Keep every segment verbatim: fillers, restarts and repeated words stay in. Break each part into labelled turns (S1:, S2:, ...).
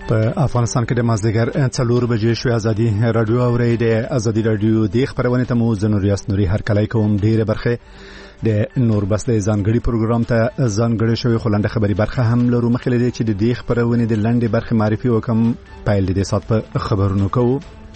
S1: په افغانستان کې د مازدیګر څلور بجې شوې ازادي رادیو اوري د ازادي رادیو د خبرونه ته مو زنور یاس نوري هر کله کوم ډیره برخه د نور بس د ځانګړي پروګرام ته ځانګړي شوی خلنده خبري برخه هم لرو مخکې لري چې د دې خبرونه د لنډې برخه معرفي وکم پایل د سات په خبرونو کوو.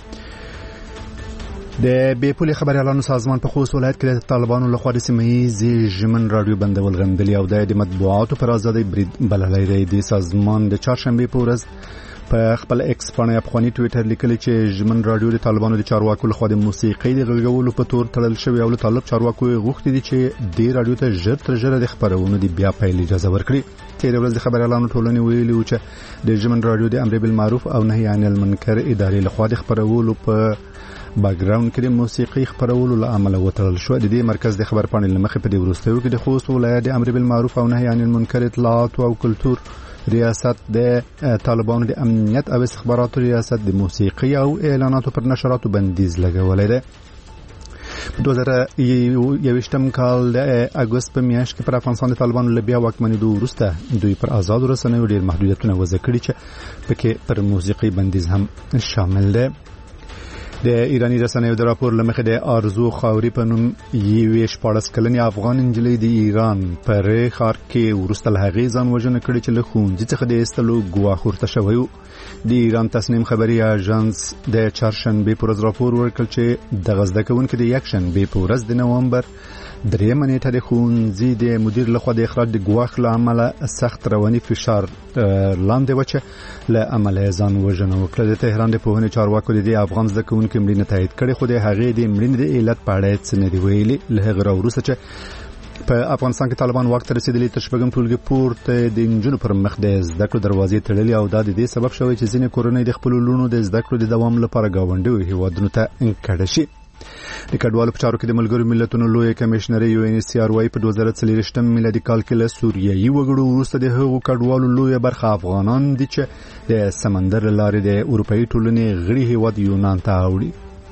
S1: د بیپولي خبري اعلان سازمان په خوست ولایت کې د طالبانو لخوا د سیمه‌ییز ژمن رادیو بندول غندلي او د مطبوعاتو پر ازادي برید بللای دی. د سازمان د چهارشنبه په ورځ په خپل ایکس باندې افغاني ټوئیټر لیکلی چې ژمن رادیو د طالبانو د چارواکو لخوا د موسیقي د غږولو په تور تړل شوی او طالب چارواکو غوښتي دي چې د رادیو ته ژر تر ژره د خبرونو د بیا پیل اجازه ورکړي. تیر ورځ د خبر اعلان ټولنې ویلي و چې د ژمن رادیو د امر بالمعروف او نهي عن المنکر ادارې لخوا د خبرولو په باګراوند کې د موسیقي خبرولو له عمله وتړل شو. د دې مرکز د خبر پاڼې لمخې په دې وروستیو کې د خوست ولایت د امر بالمعروف او نهي عن المنکر اطلاعات او کلتور ریاست د طالبانو د امنیت او استخباراتو ریاست د موسیقي او اعلاناتو پر نشراتو بندیز لګولې ده. په دوه زره یوویشتم کال د اګوست په میاشت کې پر افغانستان د طالبانو له بیا واکمنېدو وروسته دوی پر آزاد رسنیو ډېر محدودیتونه وضع کړي چې پکې پر موسیقي بندیز هم شامل ده. د ایرانی رسنیو د راپور لمخې د ارزو خاوري په نوم یوې شپاړس کلنې افغان انجلۍ د ایران پر ښار کې ورسته له هغې ځان وژنه کړې چې له ښوونځي څخه د ایستلو ګواښ ورته شوی و. د ایران تصنیم خبري اژانس د چهارشنبې په ورځ راپور ورکړ چې دغه زده کوونکي د یکشنبې په ورځ د نومبر درېیمه نیټه د ښوونځي د مدیر لخوا د اخراج د ګواښ له امله سخت رواني فشار لاندې و چې له امله ځان وژنه وکړه. د تهران د پوهنې چارواکو د دې افغان زده کوونکي مړینه تایید کړې خو د هغې د مړینې د علت په اړه څه نه دي ویلي. له هغې راوروسته چې په افغانستان کې طالبان واک ته رسېدلي تر شپږم ټولګي پورته د نجونو پر مخ د زده کړو دروازې تړلې او دا د دې سبب شوی چې ځینې کورنۍ د خپلو لوڼو د زده کړو د دوام لپاره ګاونډیو هیوادونو ته کډه شي. د کډوالو په چارو کې د ملګرو ملتونو لوی کمشنر یو ان سی ار وايي په دوه زره څلوېښتم میلادي کال کې له سوریایي وګړو وروسته د هغو کډوالو لوی برخه افغانان دي چې د سمندر لارې د اروپאי ټولنې غړي هیواد یونان ته اوړي.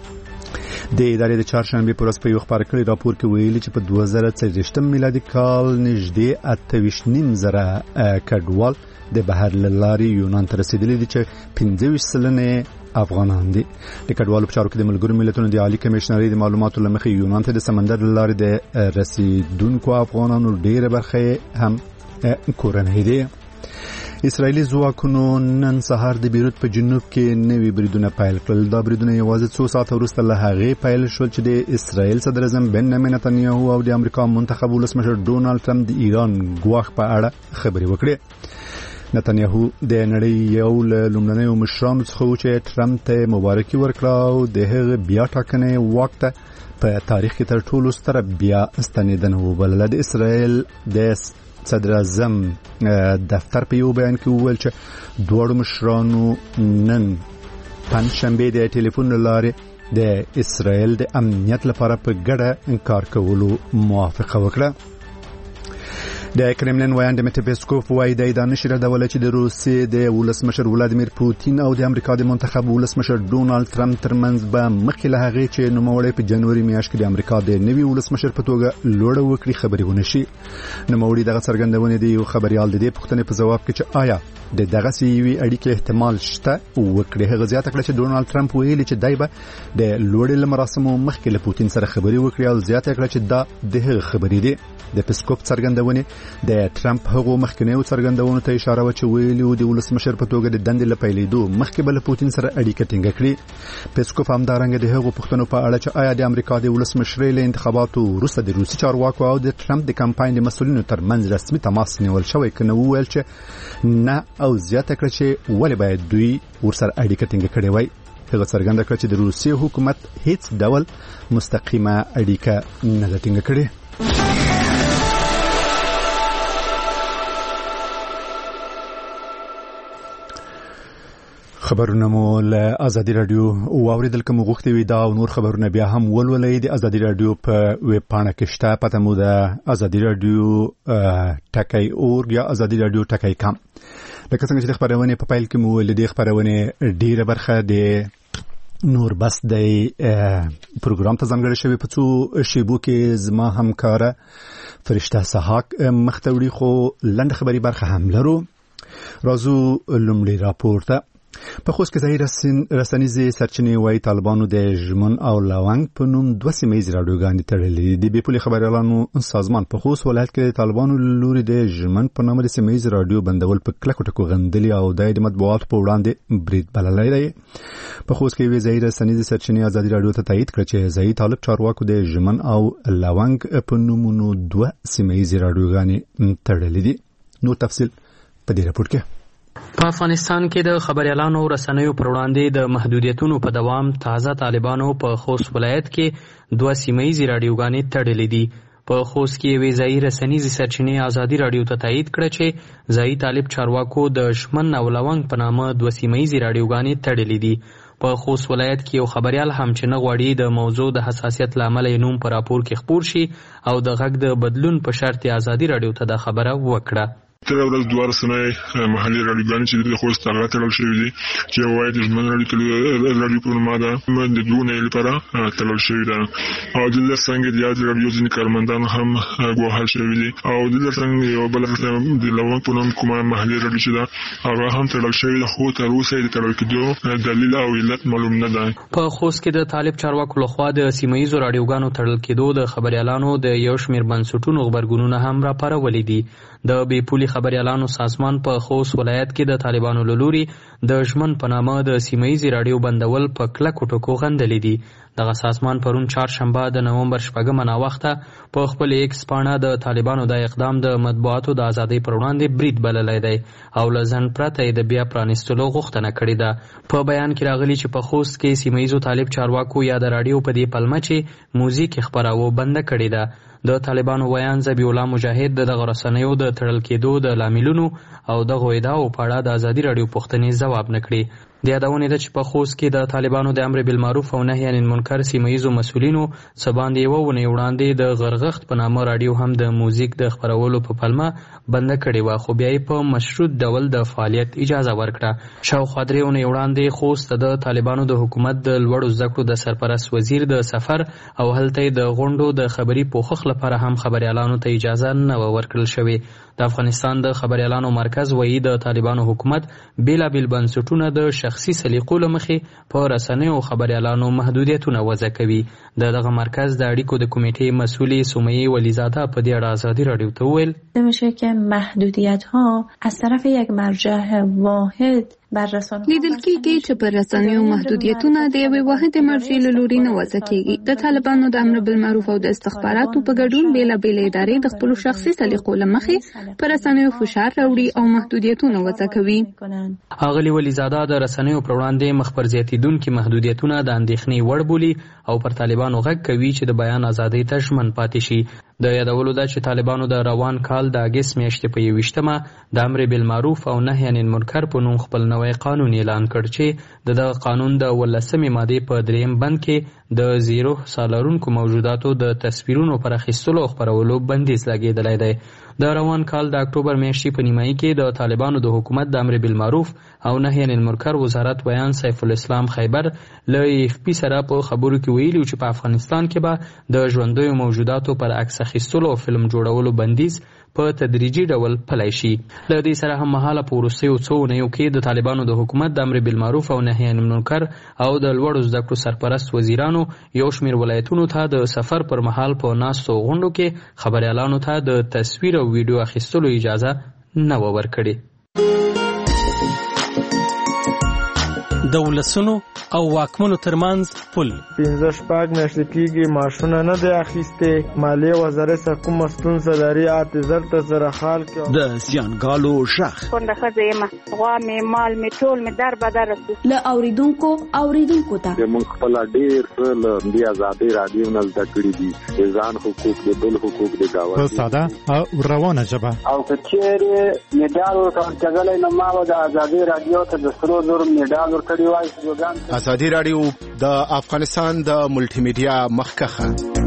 S1: د ادارې د چهارشنبه پر ورځ په یو خبر کړي راپور کې ویلي چې په دوه زره څلوېښتم میلادي کال نږدې اته ویشت نیم زره کډوال د بهر لارې یونان ته رسیدلي دي چې پنځه ویشت سلنه افغانان دي. د کډوالو په چارو کې د ملګرو ملتونو د عالی کمشنرۍ د معلوماتو لمخې یونان ته د سمندر لارې د رسیدونکو افغانانو ډېره برخه هم کورنۍ دي. اسرائیلي ځواکونو نن سهار د بیروت په جنوب کې نوي بریدونه پیل کړل. دا بریدونه یوازې څو ساعته وروسته له هغې پیل شول چې د اسرائیل صدر اعظم بنیامین نتنیاهو او د امریکا منتخب ولسمشر ډونالډ ټرمپ د ایران ګواښ په اړه خبرې وکړې. نتنیاهو د نړۍ یو له لومړنیو مشرانو څخه و چې ټرمپ ته مبارکي ورکړه او د هغه بیا ټاکنې واک ته په تاریخ کې تر ټولو ستره بیا ستنېدنه وبلله. د اسرائیل د صدر اعظم دفتر په یو بیان کې وویل چې دواړو مشرانو نن پنځشنبه د ټلیفون له لارې د اسرائیل د امنیت لپاره په ګډه کار کولو موافقه وکړه. د کرملین وایي د پېسکوف وایي د دانش ردول چې د روسیې د ولسمشر ولادیمیر پوتین او د امریکا د منتخب ولسمشر ډونالډ ټرمپ ترمنځ به مخکې له هغې چې نوموړی په جنوري میاشت کې د امریکا د نوي ولسمشر په توګه لوړه وکړي خبرې ونه شي. نوموړي دغه څرګندونې د یو خبريال د دې پوښتنې په ځواب کې چې آیا د دغه سیوي اړیکې احتمال شته وکړي. هغه زیاته کړه چې ډونالډ ټرمپ ویلي چې دای به د لوړې مراسمو مخکې له پوتین سره خبرې وکړي او زیاته کړه چې دا د هغه خبرې دي. د پېسکوف څرګندونې د ټرمپ هغو مخکنیو څرګندونو ته اشاره و چې ویلي و د ولسمشر په توګه د دندې له پیلېدو مخکې به له پوتین سره اړیکه ټینګه کړي. پېسکوف همدارنګه د هغو پوښتنو په اړه چې آیا د امریکا د ولسمشرۍ له انتخاباتو وروسته د روسي چارواکو او د ټرمپ د کمپاین د مسؤلینو ترمنځ رسمي تماس نیول شوی که نه، وویل چې نه او زیاته کړه چې ولې باید دوی ورسره اړیکه ټینګه کړې وای. هغه څرګنده کړه چې د روسي حکومت هیڅ ډول مستقیمه اړیکه نه ده ټینګه کړې. خبرونه مو له ازادي رادیو واوریدل کوم غوښتي وي دا او نور خبرونه بیا هم ولولئ د ازادي رادیو په ویب پاڼه کې شته. پته مو د ازادي رادیو ټکی اورګ یا ازادي رادیو ټکی کام. لکه څنګه چې د خبرونه په پایل کې مو ولې د خبرونه ډیره برخه د نور بس د پروګرام ته ځانګړی شوی په څو شیبو کې زما همکاره فرشته سحاق مختوړي خو لنډ خبري برخه هم لرو. راځو لومړی راپور ته. په خوست کې ځایي رسنیزې سرچینې وايي طالبانو د ژمن او لونګ په نوم دوه سیمه ییزې راډیوګانې تړلې دي. د بې پولې خبریالانو سازمان په خوست ولایت کې د طالبانو له لوري د ژمن په نامه د سیمه ییزې راډیو بندول په کلکو ټکو غندلي او د مطبوعاتو په وړاندې برید بللی دی. په خوست کې یوې ځایي رسنیزې سرچینې ازادي راډیو ته تایید کړه چې ځایي طالب چارواکو د ژمن او لونګ په نومونو دوه سیمه ییزې راډیوګانې تړلې دي. نور تفصیل په دې راپور کې.
S2: په افغانستان کې د خبريالانو رسنیو پر وړاندې د محدودیتونو په دوام تازه طالبانو په خوست ولایت کې دوه سیمه ییزې راډیوګانې تړلې دي. په خوست کې یوې ځایي رسنیزې سرچینې ازادي راډیو ته تایید کړه چې ځایي طالب چارواکو د شمن او لونګ په نامه دوه سیمه ییزې راډیوګانې تړلې دي. په خوست ولایت کې یو خبريال هم چې نه غواړي د موضوع د حساسیت له امله یې نوم په راپور کې خپور شي او د غږ د بدلون په شرط ازادي راډیو ته دا خبره وکړه.
S3: تر ورځ دوه رسنۍ محلي راډیوګانې چې د خوست هغه تړل شوي دي چې یو وایي د ژمن راډیو په نوم ده د دوو نه لپاره تړل شوي ده او دلته څنګه د یاد راډیو ځینې کارمندان هم ګواښل شوي دي او دلته څنګه یو بل د لونګ په نوم کومه محلي راډیو چې ده هغه هم تړل شوي ده خو تر اوسه د تړل کېدو دلیل او علت معلوم نه ده.
S2: په خوست کې د طالب چارواکو لخوا د سیمه ییزو راډیوګانو تړل کېدو د خبریالانو د یو شمېر بنسټونو غبرګونونه هم راپارولي دي. د بې پولې خبریالانو سازمان په خوست ولایت کې د طالبانو له لوري د ژمن په نامه د سیمه ییزې راډیو بندول په کلکو ټکو غندلي دي. دغه سازمان پرون چهارشنبه د نومبر شپږمه ناوخته په خپل ایکس پاڼه د طالبانو د اقدام د مطبوعاتو د ازادۍ پر وړاندې برید بللی دی او له ځنډ پرته یې د بیا پرانیستلو غوښتنه کړې ده. په بیان کې راغلي چې په خوست کې سیمه ییزو طالب چارواکو یا د راډیو په دې پلمه چې موزیک خپراوه بنده کړې ده. د طالبانو ویان ذبیح الله مجاهد د دغه رسنیو د تړل کېدو د لاملونو او دغو ادعاو په اړه د ازادي راډیو پوښتنې ځواب نه کړي. د یادونې ده چې په خوست کې د طالبانو د امر بالمعروف او نهي عن المنکر سیمه ییزو مسؤلینو څه باندې یوه اونۍ وړاندې د غرغښت په نامه راډیو هم د موزیک د خپرولو په پلمه بنده کړې وه خو بیا یې په مشروط ډول د فعالیت اجازه ورکړه. شاوخوا درې اونۍ وړاندې خوست د طالبانو د حکومت د لوړو زده کړو د سرپرست وزیر د سفر او هلته یې د غونډو د خبري پوښښ لپاره هم خبریالانو ته اجازه نه وه ورکړل شوې. د افغانستان د خبریالانو مرکز وایي د طالبانو حکومت بېلابېل بنسټونه د شخصي سلیقو له مخې په رسنیو او خبریالانو محدودیتونه وضع کوي. د دغه مرکز د اړیکو د کمیټې مسئولې سمیه ولیزاده په دې اړه ازادي راډیو ته وویل
S4: میشه که محدودیت‌ها از طرف یک مرجع واحد
S5: لیدل کېږي چې پر رسنیو محدودیتونه د یوې واحدې مرجع له لوري نه وضع کېږي. د طالبانو د امر بالمعروف او د استخباراتو په ګډون بېلابېلې ادارې د خپلو شخصي سلیقو له مخې پر رسنیو فشار راوړي او محدودیتونه وضع کوي.
S2: ښاغلي ولیزاده د رسنیو پر وړاندې مخ پر زیاتېدونکي محدودیتونه د اندېښنې وړ بولي او پر طالبانو غږ کوي چې د بیان ازادۍ ته ژمن پاتې شي. د یادولو ده چې طالبانو د روان کال د اګست میاشتې په یوویشتمه د امر بالمعروف او نهي عن المنکر په نوم خپل نوی قانون اعلان کړ چې د دغه قانون د ولسمې مادې په دریم بند کې د زیرو سالارونکو موجوداتو د تصویرونو پر اخیستلو او خپرولو بندیز لګېدلی دی. د روان کال د اکتوبر میاشتې په نیمایي کې د طالبانو د حکومت د امر بالمعروف او نهي عن المنکر وزارت ویان سیف الاسلام خیبر له ایف پی سره په خبرو کې ویلي چې په افغانستان کې به د ژوندیو موجوداتو پر عکس اخیستلو او فلم جوړولو بندیز په تدریجي ډول پلی شي. له دې سره هم مهاله په وروستیو څو اونیو کې د طالبانو د حکومت د امر بالمعروف او نهي عن المنکر او د لوړو زده کړو سرپرست وزیرانو یو شمېر ولایتونو ته د سفر پر مهال په ناستو غونډو کې خبریالانو ته د تصویر او ویډیو اخیستلو اجازه نه وه ورکړې.
S6: د ولسونو او واکمنو ترمنځ پل
S7: پنځه شپږ میاشتې کېږي معاشونه نه دی اخیستې. مالیې وزارت سره کومه ستونزه لري اته زر ته زره خال کې
S8: د زیانګالو شخ
S9: کونډه ښځه یم غوا مې مال مې ټول مې در بدر رسو
S10: له اوریدونکو اوریدونکو ته
S11: موږ خپل ډېر څه له دې ازادۍ راډیو نه زده کړي دي د ځان حقوق د بل حقوق د ګاونډي
S12: په ساده او روانه ژبه
S13: او که چېرې مډال ورکول کېدلی نو ما به د ازادۍ راډیو ته د سرو زرو مډال ورکړی وای.
S8: ازادي راډیو د افغانستان د ملټي میډیا مخکخه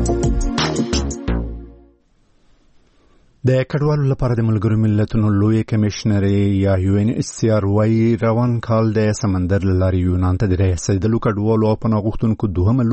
S1: د کډوالو لپاره د ملګرو ملتونو لوی کمشنري یا یو ان ایچ سی آر وايي روان کال د سمندر له لارې یونان ته د رسېدلو کډوالو او پناه غوښتونکو دوهمه